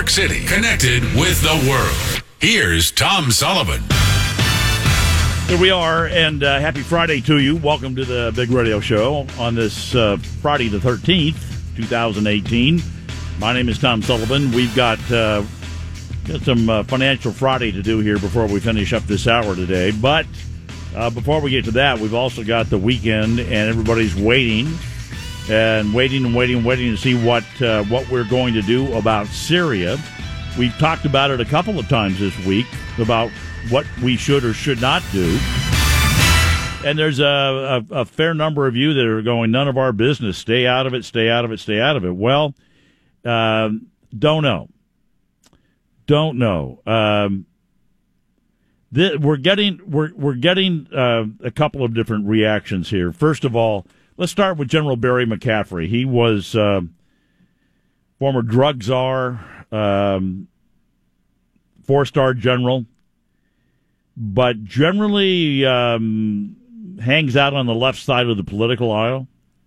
York City, connected with the world. Here's Tom Sullivan. Here we are, and happy Friday to you. Welcome to the Big Radio Show on this Friday the 13th, 2018. My name is Tom Sullivan. We've got some Financial Friday to do here before we finish up this hour today. But before we get to that, we've also got the weekend, and everybody's waiting to see what we're going to do about Syria. We've talked about it a couple of times this week, about what we should or should not do. And there's a fair number of you that are going, none of our business, stay out of it, stay out of it, stay out of it. Well, don't know. We're getting a couple of different reactions here. First of all, let's start with General Barry McCaffrey. He was former drug czar, 4-star general, but generally hangs out on the left side of the political aisle.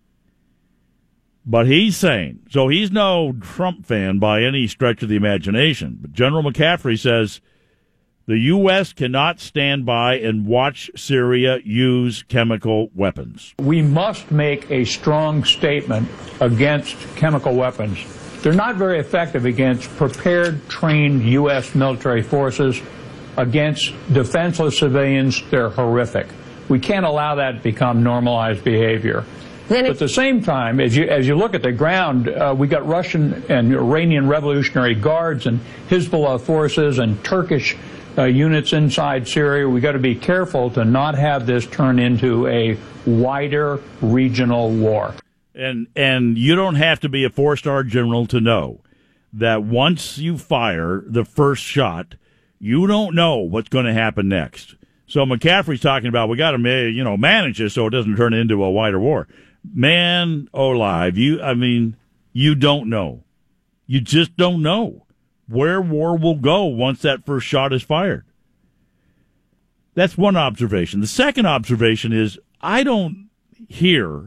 But he's saying, so he's no Trump fan by any stretch of the imagination, but General McCaffrey says the U.S. cannot stand by and watch Syria use chemical weapons. We must make a strong statement against chemical weapons. They're not very effective against prepared, trained U.S. military forces. Against defenseless civilians, they're horrific. We can't allow that to become normalized behavior. But at the same time, as you look at the ground, we got Russian and Iranian Revolutionary Guards and Hezbollah forces and Turkish units inside Syria. We got to be careful to not have this turn into a wider regional war. And you don't have to be a 4-star general to know that once you fire the first shot, you don't know what's going to happen next. So McCaffrey's talking about we got to manage this so it doesn't turn into a wider war. Man, alive, you don't know. You just don't know where war will go once that first shot is fired. That's one observation. The second observation is I don't hear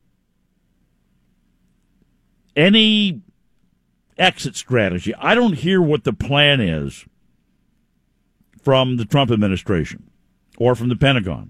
any exit strategy. I don't hear what the plan is from the Trump administration or from the Pentagon.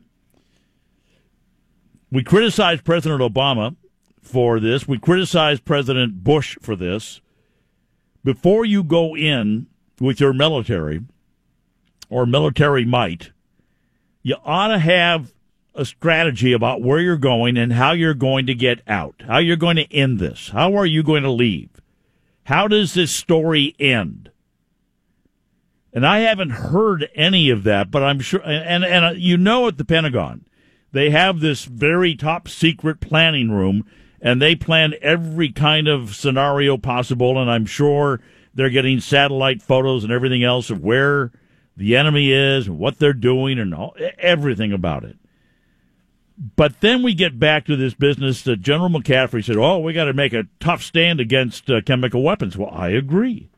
We criticize President Obama for this. We criticize President Bush for this. Before you go in with your military or military might, you ought to have a strategy about where you're going and how you're going to get out, how you're going to end this. How are you going to leave? How does this story end? And I haven't heard any of that, but I'm sure, and at the Pentagon, they have this very top secret planning room, and they plan every kind of scenario possible, and I'm sure they're getting satellite photos and everything else of where the enemy is and what they're doing and everything about it. But then we get back to this business that General McCaffrey said, we got to make a tough stand against chemical weapons. Well, I agree.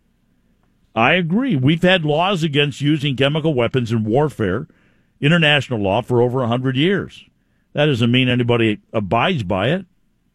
We've had laws against using chemical weapons in warfare, international law, for over 100 years. That doesn't mean anybody abides by it.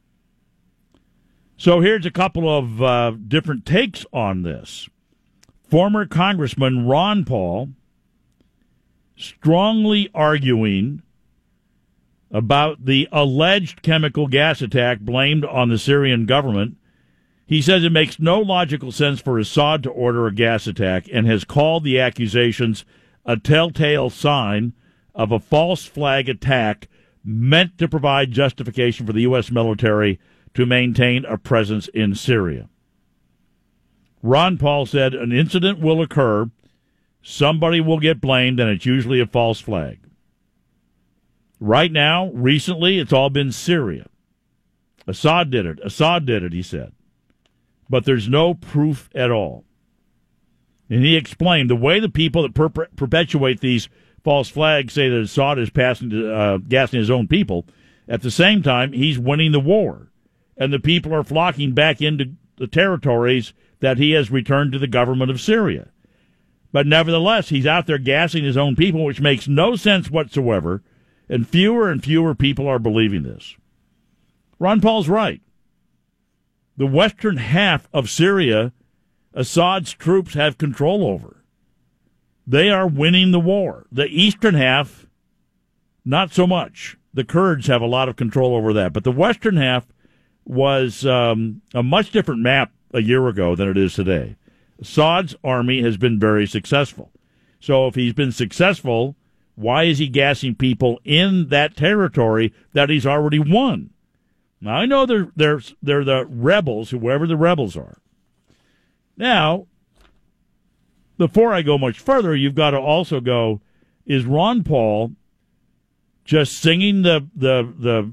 So here's a couple of different takes on this. Former Congressman Ron Paul strongly arguing about the alleged chemical gas attack blamed on the Syrian government. He says it makes no logical sense for Assad to order a gas attack and has called the accusations a telltale sign of a false flag attack meant to provide justification for the U.S. military to maintain a presence in Syria. Ron Paul said an incident will occur, somebody will get blamed, and it's usually a false flag. Right now, recently, it's all been Syria. Assad did it, he said. But there's no proof at all. And he explained the way the people that perpetuate these false flags say that Assad is gassing his own people, at the same time, he's winning the war. And the people are flocking back into the territories that he has returned to the government of Syria. But nevertheless, he's out there gassing his own people, which makes no sense whatsoever, and fewer people are believing this. Ron Paul's right. The western half of Syria Assad's troops have control over. They are winning the war. The eastern half, not so much. The Kurds have a lot of control over that. But the western half was a much different map a year ago than it is today. Assad's army has been very successful. So if he's been successful, why is he gassing people in that territory that he's already won? Now, I know they're the rebels, whoever the rebels are. Now, before I go much further, you've got to also go, is Ron Paul just singing the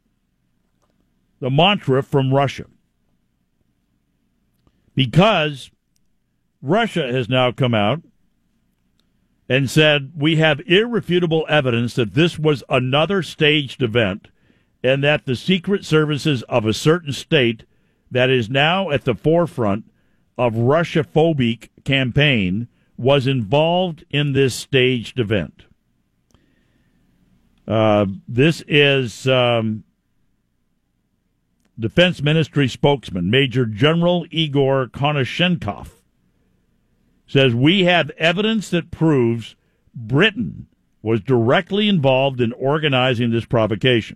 mantra from Russia? Because Russia has now come out and said, we have irrefutable evidence that this was another staged event and that the secret services of a certain state that is now at the forefront of Russia-phobic campaign was involved in this staged event. This is Defense Ministry spokesman, Major General Igor Konashenkov, says, we have evidence that proves Britain was directly involved in organizing this provocation.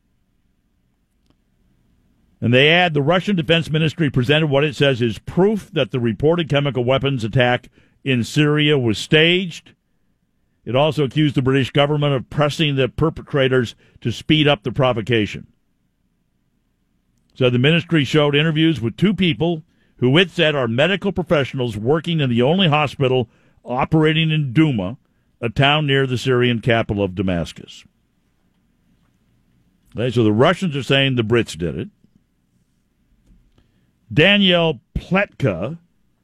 And they add, the Russian Defense Ministry presented what it says is proof that the reported chemical weapons attack in Syria was staged. It also accused the British government of pressing the perpetrators to speed up the provocation. So the ministry showed interviews with two people who it said are medical professionals working in the only hospital operating in Douma, a town near the Syrian capital of Damascus. Okay, so the Russians are saying the Brits did it. Danielle Pletka,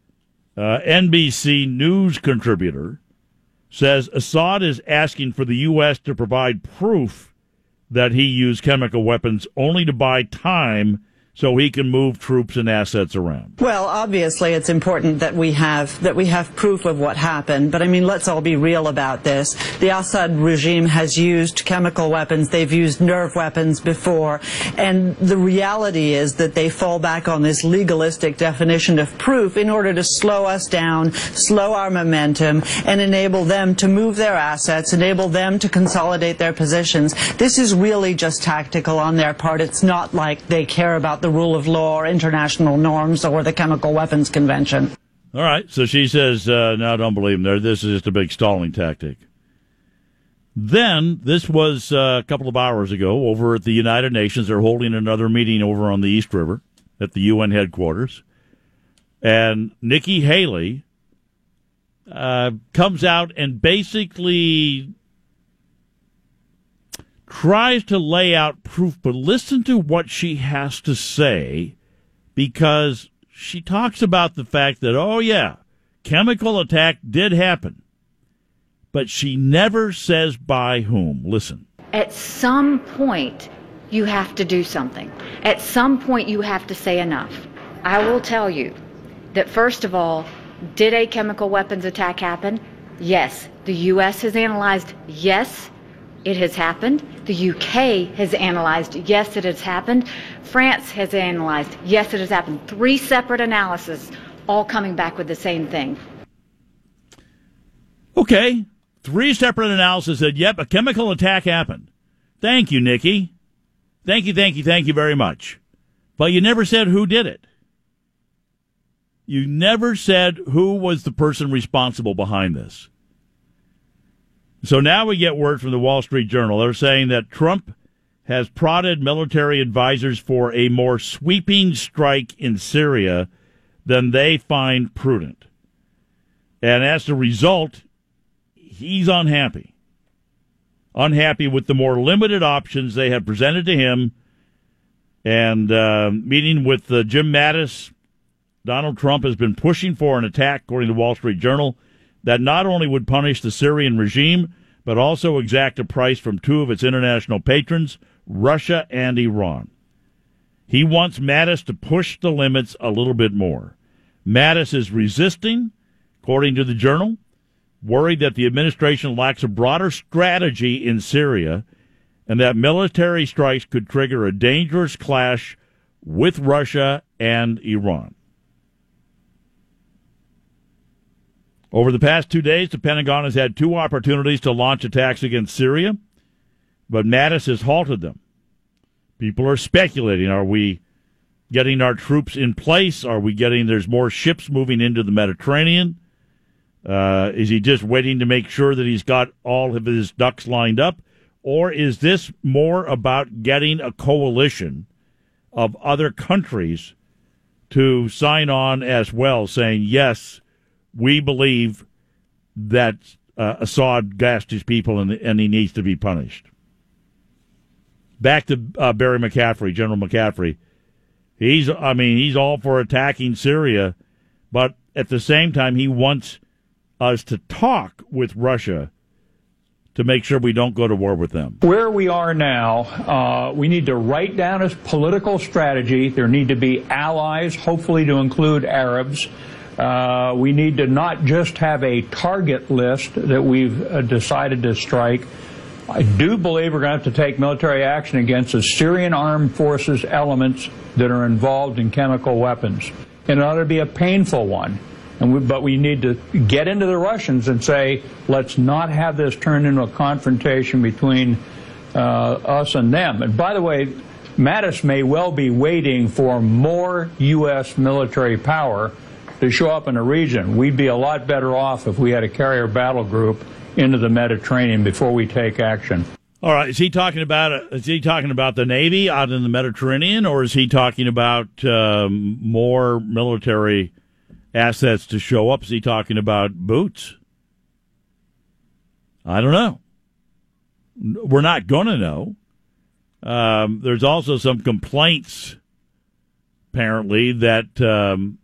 NBC News contributor, says Assad is asking for the U.S. to provide proof that he used chemical weapons only to buy time so he can move troops and assets around. Well, obviously it's important that we have proof of what happened, but I mean, let's all be real about this. The Assad regime has used chemical weapons, they've used nerve weapons before, and the reality is that they fall back on this legalistic definition of proof in order to slow us down, slow our momentum, and enable them to move their assets, enable them to consolidate their positions. This is really just tactical on their part. It's not like they care about the rule of law or international norms or the Chemical Weapons Convention. All right, so she says, no, don't believe them. This is just a big stalling tactic. Then, this was a couple of hours ago, over at the United Nations. They're holding another meeting over on the East River at the UN headquarters. And Nikki Haley comes out and basically tries to lay out proof, but listen to what she has to say, because she talks about the fact that, oh yeah, chemical attack did happen, but she never says by whom. Listen. At some point, you have to do something. At some point, you have to say enough. I will tell you that, first of all, did a chemical weapons attack happen? Yes. The U.S. has analyzed, yes, it has happened. The UK has analyzed, yes, it has happened. France has analyzed, yes, it has happened. 3 separate analyses, all coming back with the same thing. Okay. 3 separate analyses said, yep, a chemical attack happened. Thank you, Nikki. Thank you very much. But you never said who did it. You never said who was the person responsible behind this. So now we get word from the Wall Street Journal. They're saying that Trump has prodded military advisors for a more sweeping strike in Syria than they find prudent. And as a result, he's unhappy. Unhappy with the more limited options they have presented to him. And meeting with Jim Mattis, Donald Trump has been pushing for an attack, according to the Wall Street Journal, that not only would punish the Syrian regime, but also exact a price from 2 of its international patrons, Russia and Iran. He wants Mattis to push the limits a little bit more. Mattis is resisting, according to the Journal, worried that the administration lacks a broader strategy in Syria and that military strikes could trigger a dangerous clash with Russia and Iran. Over the past 2 days, the Pentagon has had 2 opportunities to launch attacks against Syria, but Mattis has halted them. People are speculating, are we getting our troops in place? Are we getting, there's more ships moving into the Mediterranean? Is he just waiting to make sure that he's got all of his ducks lined up? Or is this more about getting a coalition of other countries to sign on as well, saying, yes, we believe that Assad gassed his people and he needs to be punished? Back to Barry McCaffrey, General McCaffrey. He's all for attacking Syria, but at the same time, he wants us to talk with Russia to make sure we don't go to war with them. Where we are now, we need to write down a political strategy. There need to be allies, hopefully to include Arabs. We need to not just have a target list that we've decided to strike. I do believe we're going to have to take military action against the Syrian armed forces elements that are involved in chemical weapons. And it ought to be a painful one. But we need to get into the Russians and say, let's not have this turn into a confrontation between us and them. And by the way, Mattis may well be waiting for more U.S. military power to show up in the region. We'd be a lot better off if we had a carrier battle group into the Mediterranean before we take action. All right, is he talking about the Navy out in the Mediterranean, or is he talking about more military assets to show up? Is he talking about boots? I don't know. We're not going to know. There's also some complaints, apparently, that the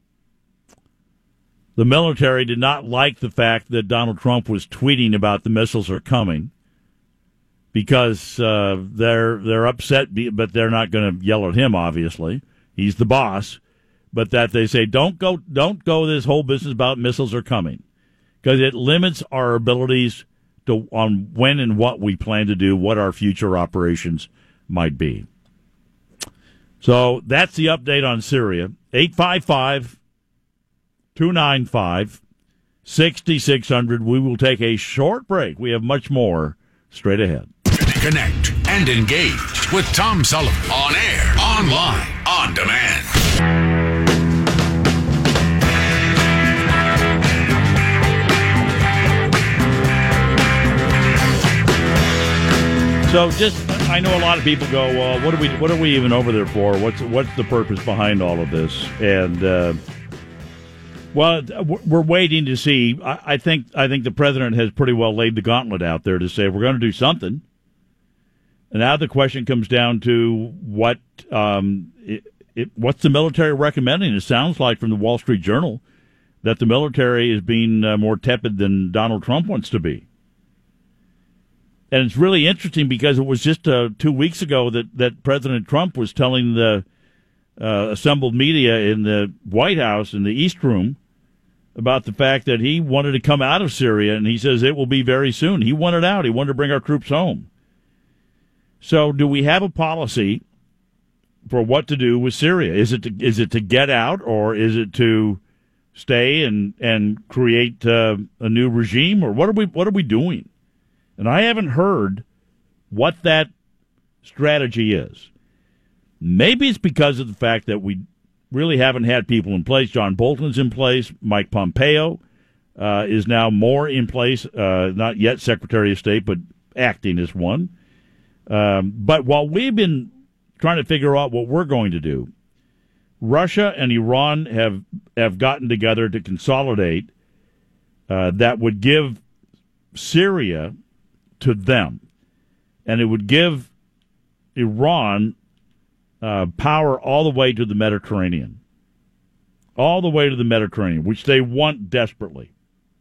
military did not like the fact that Donald Trump was tweeting about the missiles are coming, because they're upset, but they're not going to yell at him, obviously. He's the boss. But that they say, don't go this whole business about missiles are coming, because it limits our abilities on when and what we plan to do, what our future operations might be. So that's the update on Syria. 855-295-6600. We will take a short break. We have much more straight ahead. Connect and engage with Tom Sullivan on air, online, on demand. So I know a lot of people go, well, what are we even over there for? What's the purpose behind all of this? And we're waiting to see. I think the president has pretty well laid the gauntlet out there to say we're going to do something. And now the question comes down to what's the military recommending? It sounds like from the Wall Street Journal that the military is being more tepid than Donald Trump wants to be. And it's really interesting because it was just 2 weeks ago that President Trump was telling the assembled media in the White House, in the East Room, about the fact that he wanted to come out of Syria, and he says it will be very soon. He wanted out. He wanted to bring our troops home. So do we have a policy for what to do with Syria? Is it to get out, or is it to stay and create a new regime, or what are we doing? And I haven't heard what that strategy is. Maybe it's because of the fact that we really haven't had people in place. John Bolton's in place. Mike Pompeo is now more in place. Not yet Secretary of State, but acting as one. But while we've been trying to figure out what we're going to do, Russia and Iran have gotten together to consolidate that would give Syria to them, and it would give Iran power all the way to the Mediterranean, which they want desperately.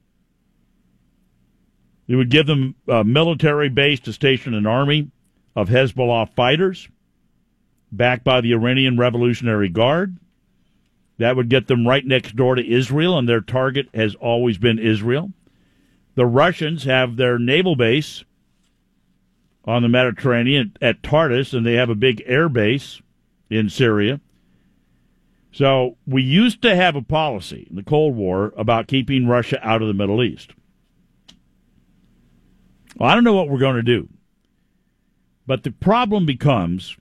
It would give them a military base to station an army of Hezbollah fighters backed by the Iranian Revolutionary Guard. That would get them right next door to Israel, and their target has always been Israel. The Russians have their naval base on the Mediterranean at Tartus, and they have a big air base in Syria. So we used to have a policy in the Cold War about keeping Russia out of the Middle East. Well, I don't know what we're going to do. But the problem becomes,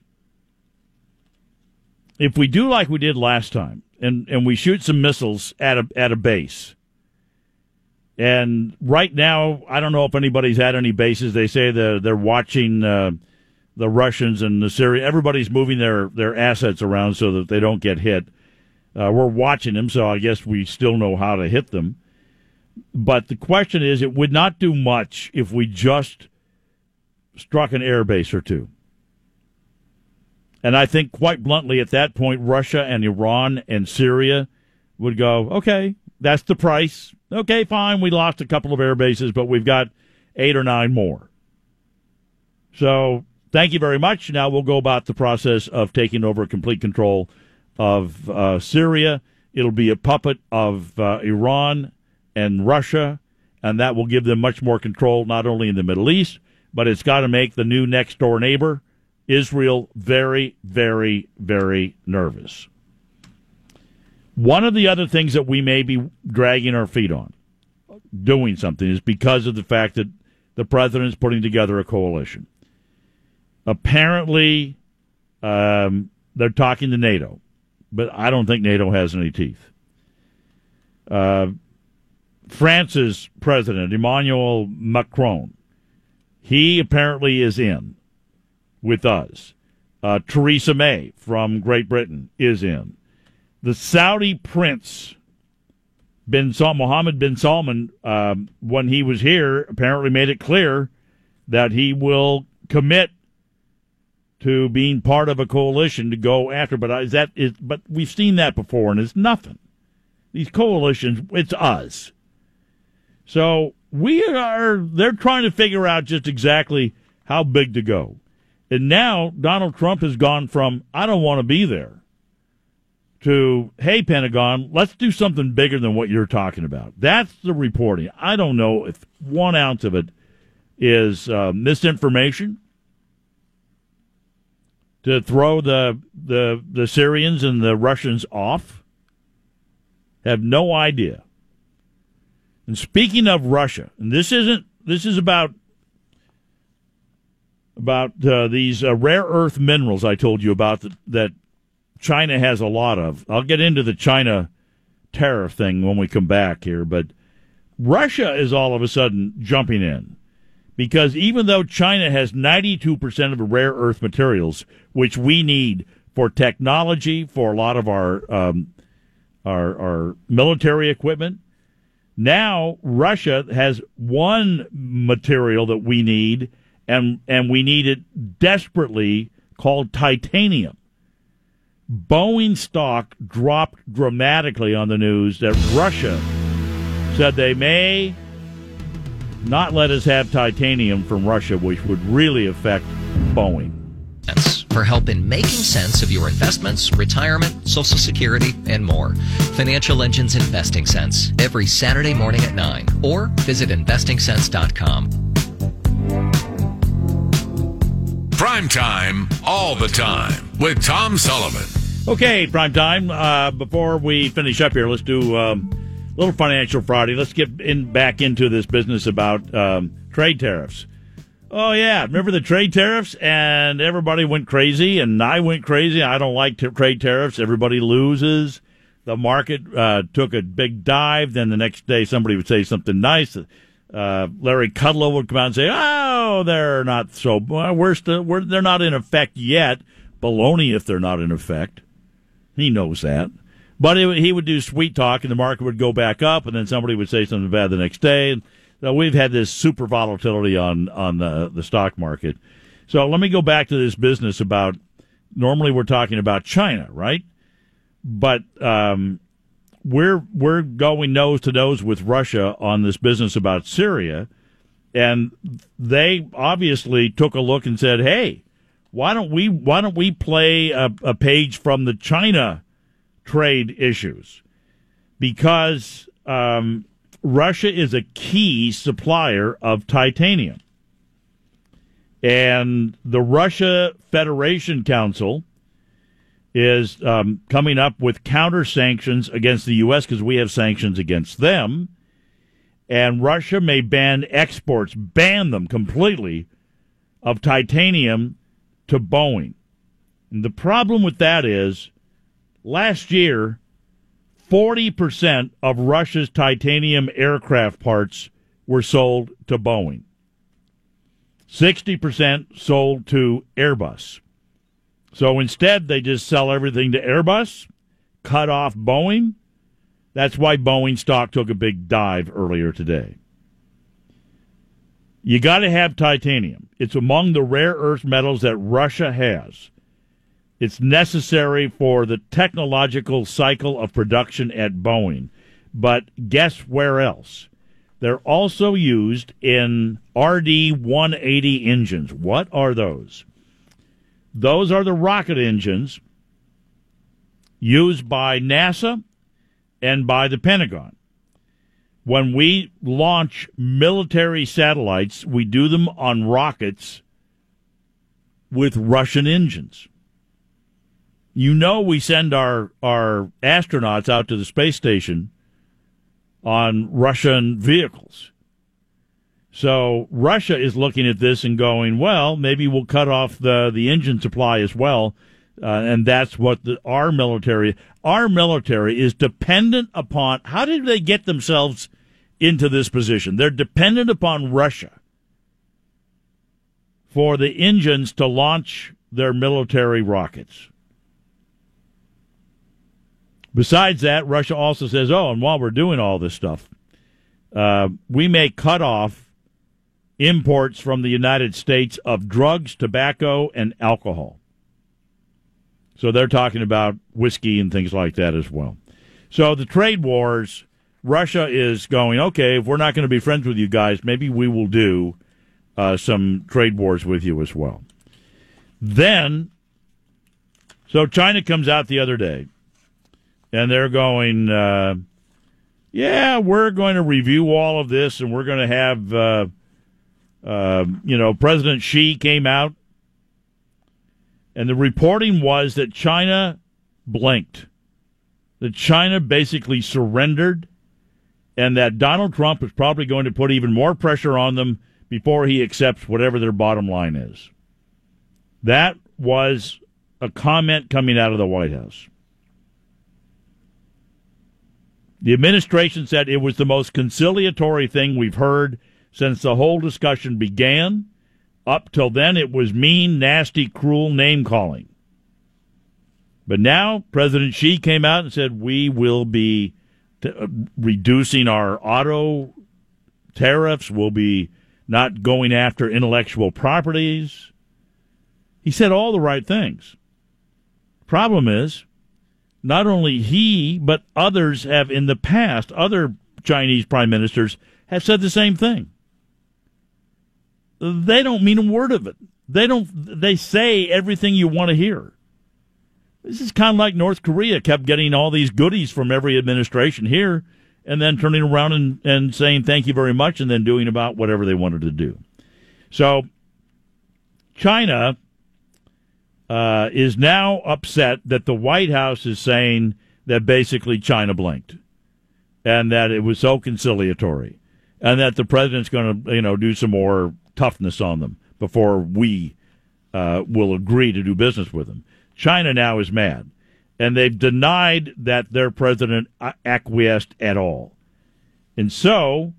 if we do like we did last time, and we shoot some missiles at a base, and right now, I don't know if anybody's had any bases. They say they're watching the Russians and the Syria. Everybody's moving their assets around so that they don't get hit. We're watching them, so I guess we still know how to hit them. But the question is, it would not do much if we just struck an air base or two. And I think, quite bluntly, at that point, Russia and Iran and Syria would go, okay, that's the price. Okay, fine, we lost a couple of air bases, but we've got 8 or 9 more. So thank you very much. Now we'll go about the process of taking over complete control of Syria. It'll be a puppet of Iran and Russia, and that will give them much more control, not only in the Middle East, but it's got to make the new next-door neighbor, Israel, very, very, very nervous. One of the other things that we may be dragging our feet on, doing something, is because of the fact that the president's putting together a coalition. Apparently, they're talking to NATO, but I don't think NATO has any teeth. France's president, Emmanuel Macron, he apparently is in with us. Theresa May from Great Britain is in. The Saudi prince, Mohammed bin Salman, when he was here, apparently made it clear that he will commit to being part of a coalition to go after. But we've seen that before, and it's nothing. These coalitions, it's us. So they're trying to figure out just exactly how big to go. And now Donald Trump has gone from, I don't want to be there, to, hey, Pentagon, let's do something bigger than what you're talking about. That's the reporting. I don't know if 1 ounce of it is misinformation to throw the Syrians and the Russians off. Have no idea. And speaking of Russia, and this is about these rare earth minerals I told you about that China has a lot of. I'll get into the China tariff thing when we come back here, but Russia is all of a sudden jumping in because even though China has 92% of the rare earth materials, which we need for technology, for a lot of our military equipment, now Russia has one material that we need, and we need it desperately, called titanium. Boeing stock dropped dramatically on the news that Russia said they may not let us have titanium from Russia, which would really affect Boeing. For help in making sense of your investments, retirement, Social Security, and more. Financial Engines Investing Sense, every Saturday morning at 9, or visit investingsense.com. Prime time, all the time, with Tom Sullivan. Okay, prime time. Before we finish up here, let's do a little Financial Friday. Let's get back into this business about trade tariffs. Oh, yeah. Remember the trade tariffs? And everybody went crazy, and I went crazy. I don't like trade tariffs. Everybody loses. The market took a big dive. Then the next day, somebody would say something nice. Larry Kudlow would come out and say, oh, they're not so, they're not in effect yet. Baloney if they're not in effect. He knows that. But he would do sweet talk, and the market would go back up, and then somebody would say something bad the next day. So we've had this super volatility on the stock market. So let me go back to this business about, normally we're talking about China, right? But we're going nose to nose with Russia on this business about Syria, and they obviously took a look and said, hey, why don't we play a page from the China trade issues? Because Russia is a key supplier of titanium. And the Russia Federation Council is coming up with counter sanctions against the U.S. because we have sanctions against them. And Russia may ban them completely, of titanium to Boeing. And the problem with that is, last year, 40% of Russia's titanium aircraft parts were sold to Boeing. 60% sold to Airbus. So instead, they just sell everything to Airbus, cut off Boeing. That's why Boeing stock took a big dive earlier today. You got to have titanium. It's among the rare earth metals that Russia has. It's necessary for the technological cycle of production at Boeing. But guess where else? They're also used in RD-180 engines. What are those? Those are the rocket engines used by NASA and by the Pentagon. When we launch military satellites, we do them on rockets with Russian engines. You know, we send our astronauts out to the space station on Russian vehicles. So Russia is looking at this and going, well, maybe we'll cut off the engine supply as well. And that's what our military is dependent upon. How did they get themselves into this position? They're dependent upon Russia for the engines to launch their military rockets. Besides that, Russia also says, and while we're doing all this stuff, we may cut off imports from the United States of drugs, tobacco, and alcohol. So they're talking about whiskey and things like that as well. So the trade wars, Russia is going, okay, if we're not going to be friends with you guys, maybe we will do some trade wars with you as well. Then, so China comes out the other day, and they're going, we're going to review all of this, and we're going to have, President Xi came out, and the reporting was that China blinked, that China basically surrendered, and that Donald Trump is probably going to put even more pressure on them before he accepts whatever their bottom line is. That was a comment coming out of the White House. The administration said it was the most conciliatory thing we've heard since the whole discussion began. Up till then, it was mean, nasty, cruel name-calling. But now, President Xi came out and said, we will be reducing our auto tariffs. We'll be not going after intellectual properties. He said all the right things. Problem is, not only he, but others have in the past, other Chinese prime ministers have said the same thing. They don't mean a word of it. They say everything you want to hear. This is kind of like North Korea kept getting all these goodies from every administration here and then turning around and saying thank you very much and then doing about whatever they wanted to do. So China is now upset that the White House is saying that basically China blinked and that it was so conciliatory and that the president's going to, do some more toughness on them before we will agree to do business with them. China now is mad, and they've denied that their president acquiesced at all. And so,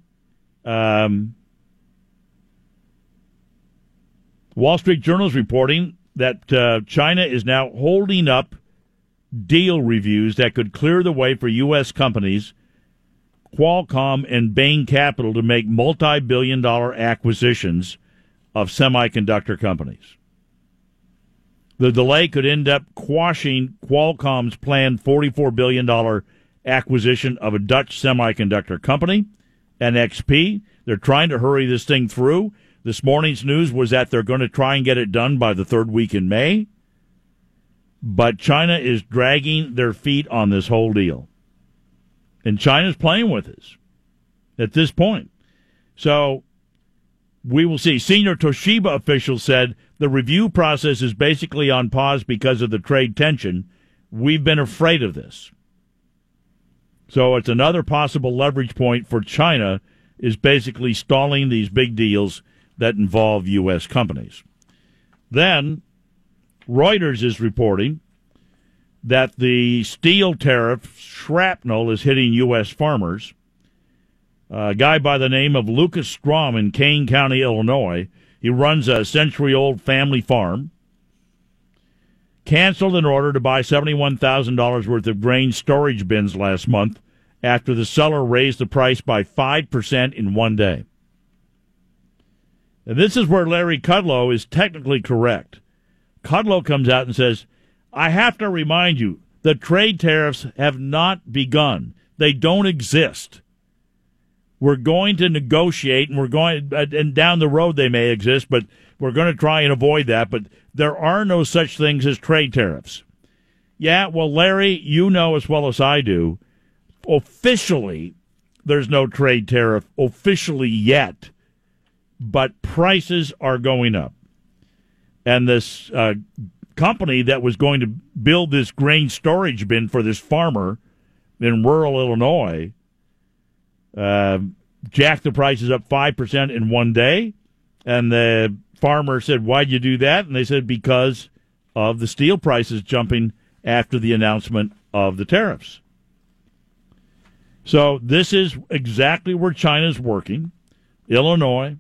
Wall Street Journal is reporting that China is now holding up deal reviews that could clear the way for U.S. companies, Qualcomm and Bain Capital, to make multi-billion-dollar acquisitions of semiconductor companies. The delay could end up quashing Qualcomm's planned $44 billion acquisition of a Dutch semiconductor company, NXP. They're trying to hurry this thing through. This morning's news was that they're going to try and get it done by the third week in May. But China is dragging their feet on this whole deal. And China's playing with us at this point. So we will see. Senior Toshiba officials said the review process is basically on pause because of the trade tension we've been afraid of this. So it's another possible leverage point for China, is basically stalling these big deals that involve U.S. companies. Then Reuters is reporting that the steel tariff shrapnel is hitting U.S. farmers. A guy by the name of Lucas Strom in Kane County, Illinois, he runs a century-old family farm, canceled an order to buy $71,000 worth of grain storage bins last month after the seller raised the price by 5% in one day. And this is where Larry Kudlow is technically correct. Kudlow comes out and says, I have to remind you, the trade tariffs have not begun. They don't exist. We're going to negotiate, and down the road they may exist, but we're going to try and avoid that. But there are no such things as trade tariffs. Yeah, well, Larry, you know as well as I do, officially there's no trade tariff officially yet, but prices are going up. And this company that was going to build this grain storage bin for this farmer in rural Illinois jacked the prices up 5% in one day. And the farmer said, why'd you do that? And they said, because of the steel prices jumping after the announcement of the tariffs. So this is exactly where China's working. Illinois,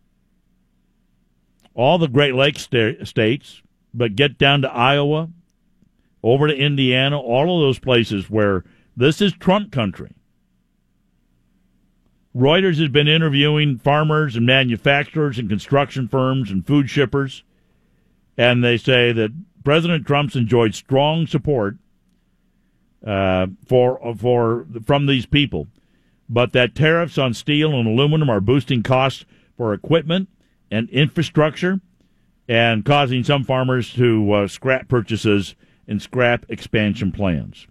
all the Great Lakes states, but get down to Iowa, over to Indiana, all of those places where this is Trump country. Reuters has been interviewing farmers and manufacturers and construction firms and food shippers, and they say that President Trump's enjoyed strong support from these people, but that tariffs on steel and aluminum are boosting costs for equipment and infrastructure and causing some farmers to scrap purchases and scrap expansion plans.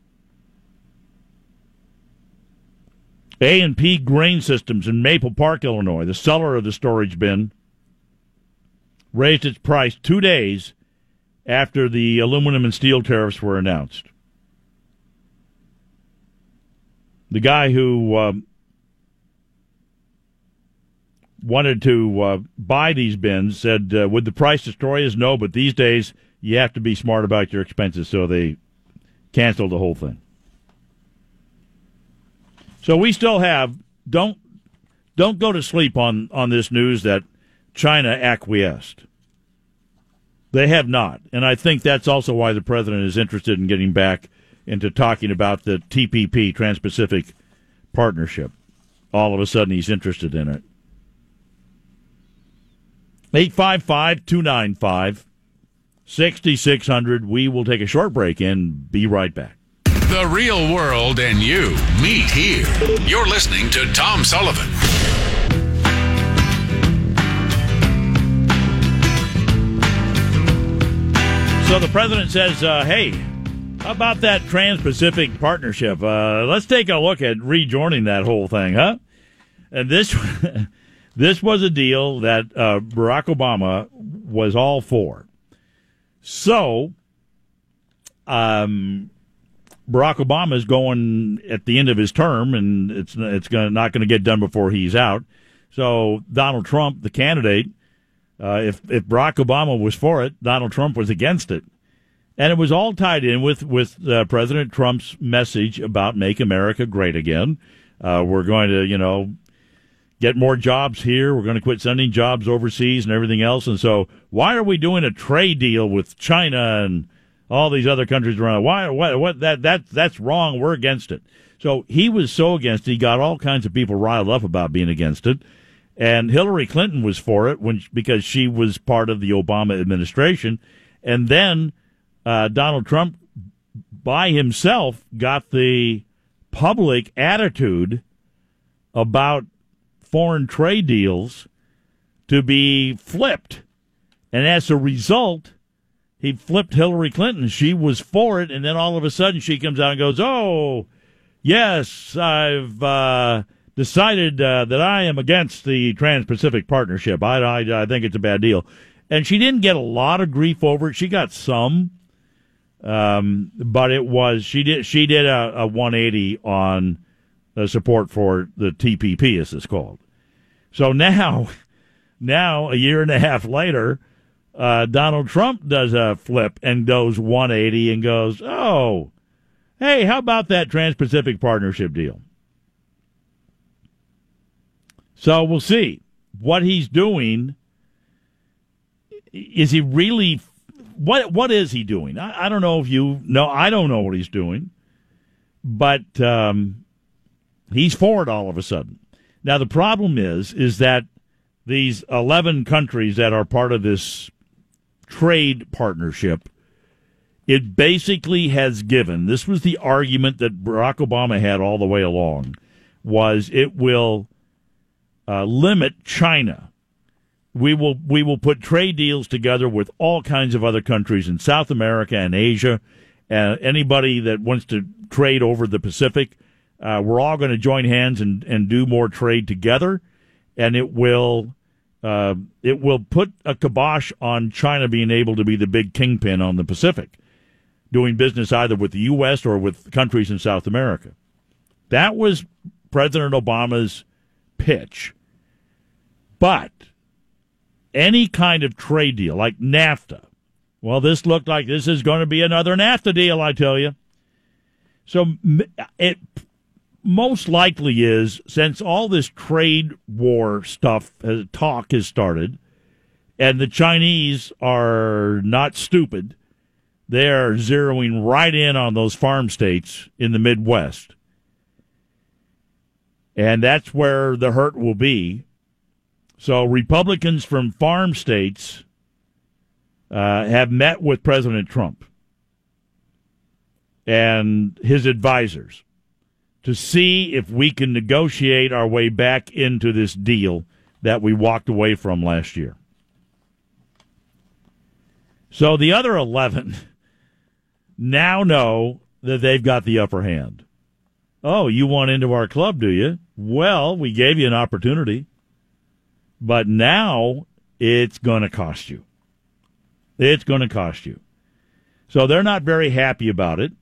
A&P Grain Systems in Maple Park, Illinois, the seller of the storage bin, raised its price 2 days after the aluminum and steel tariffs were announced. The guy who wanted to buy these bins said, would the price destroy us? No, but these days you have to be smart about your expenses, so they canceled the whole thing. So we still have, don't go to sleep on this news that China acquiesced. They have not. And I think that's also why the president is interested in getting back into talking about the TPP, Trans-Pacific Partnership. All of a sudden he's interested in it. 855-295-6600. We will take a short break and be right back. The real world and you meet here. You're listening to Tom Sullivan. So the president says, hey, how about that Trans-Pacific Partnership? Let's take a look at rejoining that whole thing, huh? And this was a deal that Barack Obama was all for. So, Barack Obama is going at the end of his term, and it's not going to get done before he's out. So Donald Trump, the candidate, if Barack Obama was for it, Donald Trump was against it, and it was all tied in with President Trump's message about "Make America Great Again." We're going to, get more jobs here. We're going to quit sending jobs overseas and everything else. And so, why are we doing a trade deal with China and all these other countries around? That's wrong. We're against it. So he was so against it, he got all kinds of people riled up about being against it. And Hillary Clinton was for it because she was part of the Obama administration. And then Donald Trump by himself got the public attitude about foreign trade deals to be flipped. And as a result, he flipped Hillary Clinton. She was for it, and then all of a sudden she comes out and goes, oh, yes, I've decided that I am against the Trans-Pacific Partnership. I think it's a bad deal. And she didn't get a lot of grief over it. She got some. But it was she did a 180 on the support for the TPP, as it's called. So now a year and a half later, Donald Trump does a flip and goes 180 and goes, oh, hey, how about that Trans-Pacific Partnership deal? So we'll see what he's doing. Is he really? What is he doing? I don't know if you know. I don't know what he's doing, but he's for it all of a sudden. Now the problem is that these 11 countries that are part of this trade partnership, it basically has given. This was the argument that Barack Obama had all the way along, was it will limit China. We will put trade deals together with all kinds of other countries in South America and Asia, anybody that wants to trade over the Pacific. We're all going to join hands and do more trade together, and it will put a kibosh on China being able to be the big kingpin on the Pacific, doing business either with the U.S. or with countries in South America. That was President Obama's pitch. But any kind of trade deal, like NAFTA, well, this looked like this is going to be another NAFTA deal, I tell you. So it most likely is, since all this trade war stuff, talk has started, and the Chinese are not stupid, they are zeroing right in on those farm states in the Midwest. And that's where the hurt will be. So Republicans from farm states have met with President Trump and his advisors to see if we can negotiate our way back into this deal that we walked away from last year. So the other 11 now know that they've got the upper hand. Oh, you want into our club, do you? Well, we gave you an opportunity. But now it's going to cost you. It's going to cost you. So they're not very happy about it.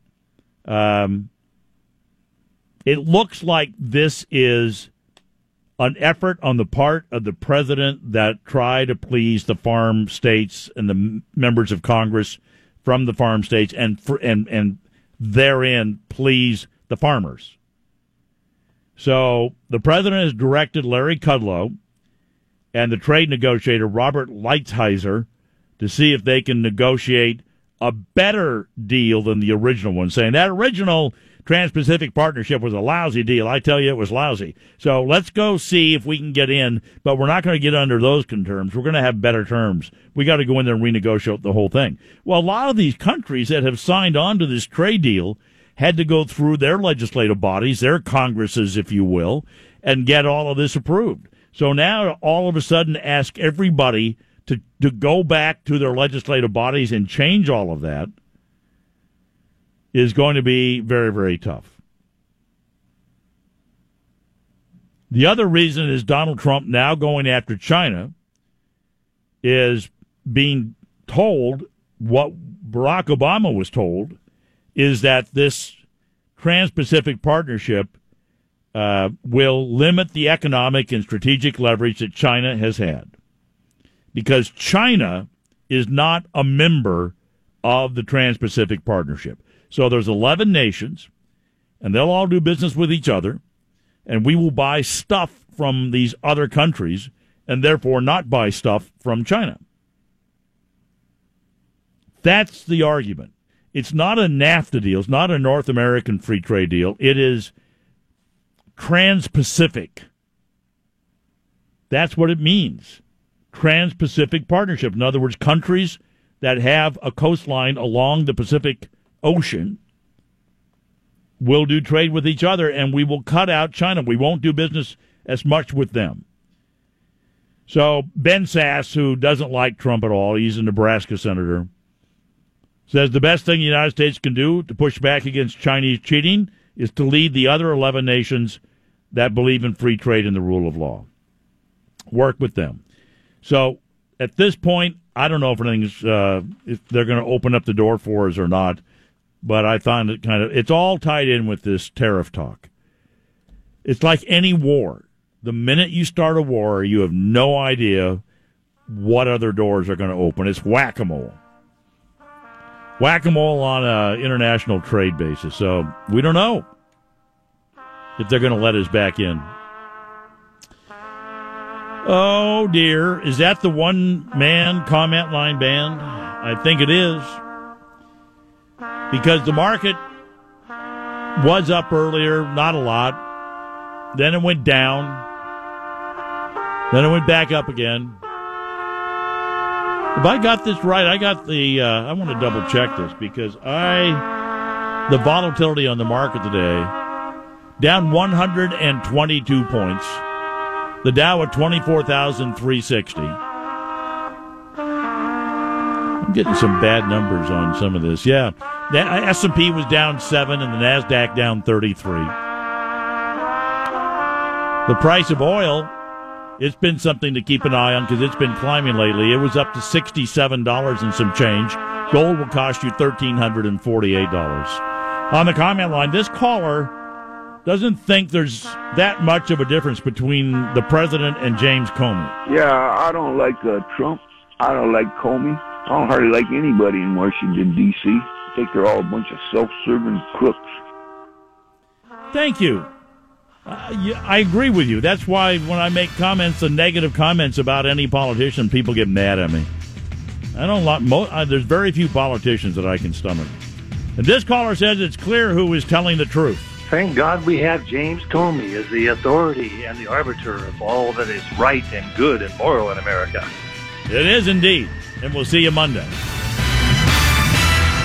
It looks like this is an effort on the part of the president that try to please the farm states and the members of Congress from the farm states and therein please the farmers. So the president has directed Larry Kudlow and the trade negotiator Robert Lighthizer to see if they can negotiate a better deal than the original one, saying that original Trans-Pacific Partnership was a lousy deal. I tell you, it was lousy. So let's go see if we can get in, but we're not going to get under those terms. We're going to have better terms. We got to go in there and renegotiate the whole thing. Well, a lot of these countries that have signed on to this trade deal had to go through their legislative bodies, their congresses, if you will, and get all of this approved. So now all of a sudden ask everybody to go back to their legislative bodies and change all of that is going to be very, very tough. The other reason is Donald Trump now going after China is being told what Barack Obama was told, is that this Trans-Pacific Partnership will limit the economic and strategic leverage that China has had, because China is not a member of the Trans-Pacific Partnership. So there's 11 nations, and they'll all do business with each other, and we will buy stuff from these other countries and therefore not buy stuff from China. That's the argument. It's not a NAFTA deal. It's not a North American free trade deal. It is Trans-Pacific. That's what it means. Trans-Pacific Partnership. In other words, countries that have a coastline along the Pacific Ocean will do trade with each other, and we will cut out China. We won't do business as much with them. So Ben Sasse, who doesn't like Trump at all, he's a Nebraska senator, says the best thing the United States can do to push back against Chinese cheating is to lead the other 11 nations that believe in free trade and the rule of law. Work with them. So at this point, I don't know if they're going to open up the door for us or not. but I find it it's all tied in with this tariff talk. It's like any war. The minute you start a war, you have no idea what other doors are going to open. It's whack-a-mole. Whack-a-mole on an international trade basis. So we don't know if they're going to let us back in. Oh, dear. Is that the one-man comment line band? I think it is. Because the market was up earlier, not a lot. Then it went down. Then it went back up again. If I got this right, I got I want to double check this because the volatility on the market today, down 122 points. The Dow at 24,360. I'm getting some bad numbers on some of this. Yeah, the S&P was down 7 and the NASDAQ down 33. The price of oil, it's been something to keep an eye on because it's been climbing lately. It was up to $67 and some change. Gold will cost you $1,348. On the comment line, this caller doesn't think there's that much of a difference between the president and James Comey. Yeah, I don't like Trump. I don't like Comey. I don't hardly like anybody in Washington, D.C. I think they're all a bunch of self-serving crooks. Thank you. I agree with you. That's why when I make comments, negative comments about any politician, people get mad at me. I don't like. There's very few politicians that I can stomach. And this caller says it's clear who is telling the truth. Thank God we have James Comey as the authority and the arbiter of all that is right and good and moral in America. It is indeed. And we'll see you Monday.